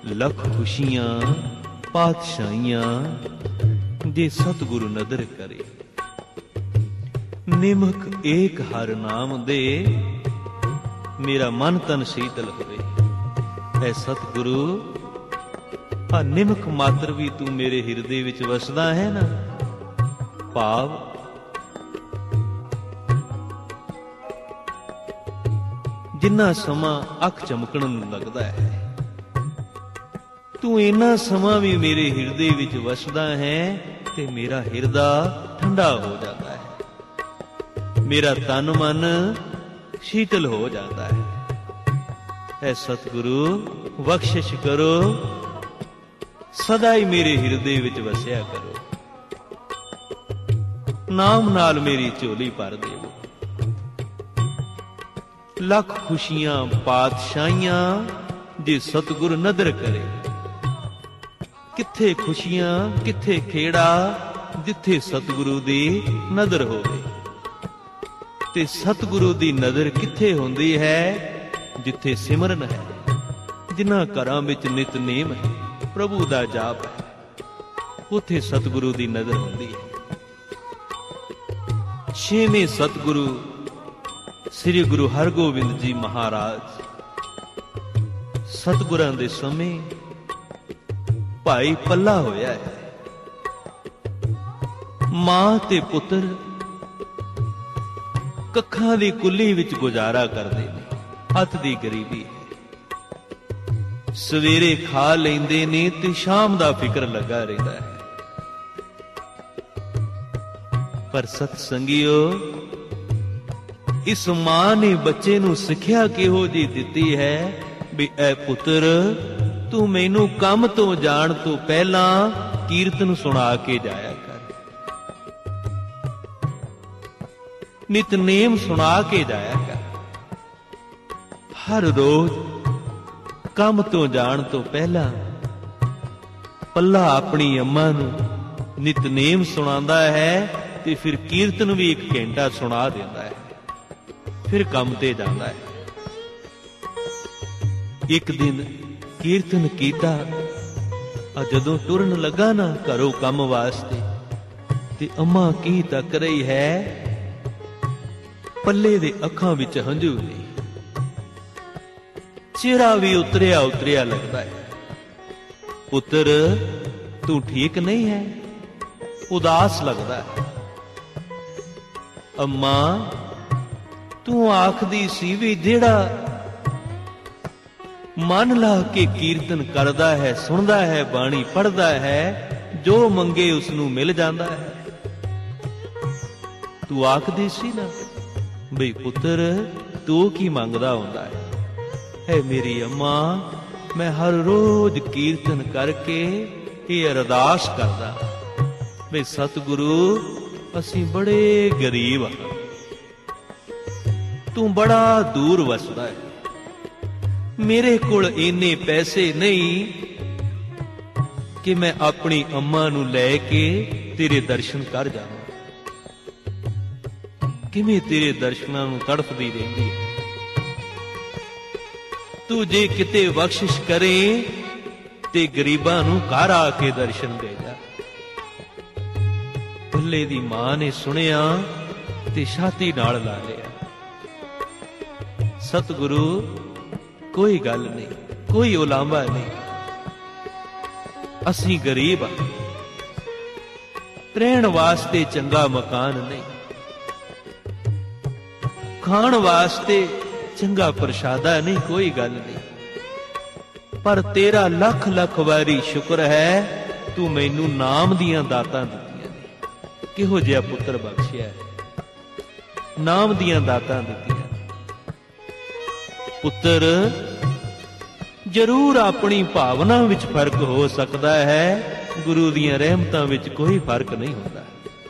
लख खुशियां पातशाहियां जे सतगुरु नदर करे। निमक एक हर नाम दे, मेरा मन तन शीतल होवे। ऐ सतगुरु आ निमक मात्र भी तू मेरे हिरदे विच वसदा है ना। भाव जिन्ना समा अख चमकण नूं लगदा है, तू इन्ना समा भी मेरे हिरदे विच वसदा है ते मेरा हिरदा ठंडा हो जाता है, मेरा तन मन शीतल हो जाता है। ऐ सतगुरु बख्शिश करो, सदा ही मेरे हिरदे विच वसिया करो। नाम नाल मेरी झोली भर देवो। लख खुशियां पातशाहियां जे सतगुरु नदर करे। किथे खुशियां किथे खेड़ा, जिथे सतगुरु दी नदर होवे। ते सतगुरु दी नदर किथे हुंदी है, जिथे सिमरन है, जिन्हां घरां विच नितनेम है, प्रभु दा जाप है, उथे सतगुरु दी नदर हुंदी है। छेवें सतगुरु श्री गुरु हरगोबिंद जी महाराज सतगुरां दे समय भाई पल्ला होया है। मां ते पुत्र कखां दी कुल्ली विच गुजारा करदे ने, हथ दी गरीबी है। सवेरे खा लैंदे ने ते शाम दा फिकर लगा रहिंदा है। पर सतसंगियो, इस मां ने बच्चे नूं सिक्ख्या किहो जी दित्ती है भी ऐ पुत्र, तू मैनू काम तो जाण तो पहला कीर्तन सुना के जाया कर, नितनेम सुना के जाया कर। हर रोज काम तो जाण तो पहला पल्ला अपनी अम्मा नू नितनेम सुनांदा है ते फिर कीर्तन भी 1 घंटा सुना देंदा है, फिर काम ते जांदा है। एक दिन कीर्तन कीता, जदों टुरन लगा ना घरों काम वास्ते, ते अम्मा की तक रही है, पल्ले दे अखां विच हंझू ने, चेहरा भी उतरिया उतरिया लगता है। पुत्र तू ठीक नहीं है, उदास लगता है। अम्मा तू आखदी सी भी जेड़ा मन ला के कीर्तन करदा है, सुनदा है, बाणी पढ़दा है, जो मंगे उसनू मिल जांदा है। तू आखदी सी ना बई पुत्र तू की मंगदा हुंदा है मेरी अम्मा, मैं हर रोज कीर्तन करके ये अरदास करदा बई सतगुरु असीं बड़े गरीब हां, तू बड़ा दूर वसदा है, मेरे कोल इन्ने पैसे नहीं कि मैं अपनी अम्मा नू लैके तेरे दर्शन कर जावां। किवें तेरे दर्शनां नू तड़फदी रहिंदी है। तू जे किते बख्शिश करे ते गरीबां नू घर आके दर्शन दे जा। भुल्ले दी मां ने सुनिया ते छाती नाल ला लिया। सतगुरु कोई गल नहीं, कोई उलांभा नहीं, असीं गरीब हां, रहण वास्ते चंगा मकान नहीं, खाण वास्ते चंगा प्रशादा नहीं, कोई गल नहीं, पर तेरा लख लख वारी शुक्र है तू मैनू नाम दियां दातां दित्तियां ने। किहो जिहा पुत्र बख्शिया है, नाम दियां दातां दित्तियां। पुत्र जरूर अपनी भावना विच फर्क हो सकता है, गुरु दियां रहमतां विच कोई फर्क नहीं होता।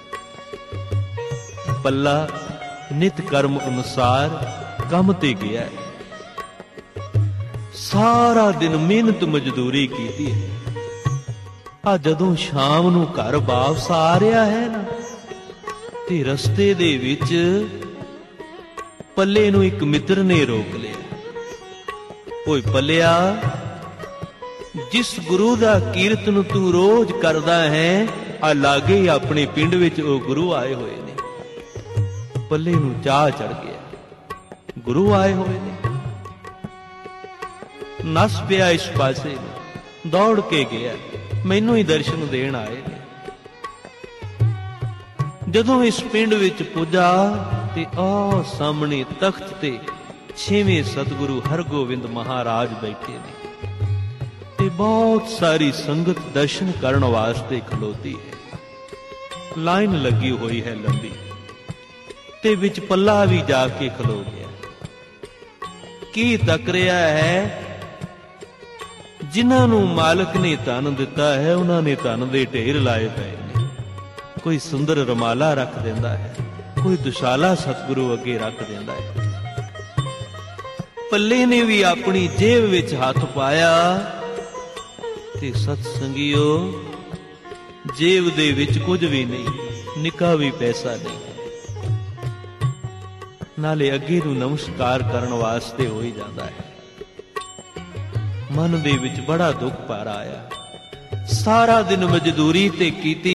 पल्ला नित कर्म अनुसार काम ते गया है, सारा दिन मेहनत मजदूरी की है। आ जदों शाम नूं घर वापस आ रहा है ना, ते रस्ते दे विच पल्ले नूं एक मित्र ने रोक लिया। ओए पल्लिया ਜਿਸ ਗੁਰੂ ਦਾ ਕੀਰਤਨ ਤੂੰ ਰੋਜ਼ ਕਰਦਾ ਹੈ, ਆ ਲਾਗੇ ਆਪਣੇ ਪਿੰਡ ਵਿੱਚ ਉਹ ਗੁਰੂ ਆਏ ਹੋਏ ਨੇ। ਪੱਲੇ ਨੂੰ ਚਾਹ ਚੜ ਗਿਆ, ਗੁਰੂ ਆਏ ਹੋਏ ਨੇ। ਨੱਸ ਪਿਆ ਇਸ ਪਾਸੇ ਨੂੰ, ਦੌੜ ਕੇ ਗਿਆ, ਮੈਨੂੰ ਹੀ ਦਰਸ਼ਨ ਦੇਣ ਆਏ ਨੇ। ਜਦੋਂ ਇਸ ਪਿੰਡ ਵਿੱਚ ਪੁੱਜਾ ਤੇ ਆ ਸਾਹਮਣੇ ਤਖਤ ਤੇ 6ਵੇਂ ਸਤਿਗੁਰੂ ਹਰਗੋਬਿੰਦ ਮਹਾਰਾਜ ਬੈਠੇ ਨੇ ਤੇ ਬਹੁਤ ਸਾਰੀ ਸੰਗਤ ਦਰਸ਼ਨ ਕਰਨ ਵਾਸਤੇ ਖਲੋਤੀ ਹੈ। ਲਾਈਨ ਲੱਗੀ ਹੋਈ ਹੈ ਲੰਬੀ, ਤੇ ਵਿੱਚ ਪੱਲਾ ਵੀ ਜਾ ਕੇ ਖਲੋ ਗਿਆ। ਕੀ ਤੱਕ ਰਿਹਾ ਹੈ? ਜਿਨ੍ਹਾਂ ਨੂੰ ਮਾਲਕ ਨੇ ਧਨ ਦਿੱਤਾ ਹੈ, ਉਹਨਾਂ ਨੇ ਧਨ ਦੇ ਢੇਰ ਲਾਏ ਪਏ ਨੇ। ਕੋਈ ਸੁੰਦਰ ਰਮਾਲਾ ਰੱਖ ਦਿੰਦਾ ਹੈ, ਕੋਈ ਦੁਸ਼ਾਲਾ ਸਤਿਗੁਰੂ ਅੱਗੇ ਰੱਖ ਦਿੰਦਾ ਹੈ। ਪੱਲੇ ਨੇ ਵੀ ਆਪਣੀ ਜੇਬ ਵਿੱਚ ਹੱਥ ਪਾਇਆ ਤੇ ਸਤ ਸੰਗਿਓ, ਜੇਬ ਦੇ ਵਿੱਚ ਕੁਝ ਵੀ ਨਹੀਂ, ਨਿੱਕਾ ਵੀ ਪੈਸਾ ਨਹੀਂ। ਨਾਲੇ ਅੱਗੇ ਨੂੰ ਨਮਸਕਾਰ ਕਰਨ ਵਾਸਤੇ ਹੋ ਹੀ ਜਾਂਦਾ ਹੈ। ਮਨ ਦੇ ਵਿੱਚ ਬੜਾ ਦੁੱਖ ਭਰ ਆਇਆ। ਸਾਰਾ ਦਿਨ ਮਜ਼ਦੂਰੀ ਤੇ ਕੀਤੀ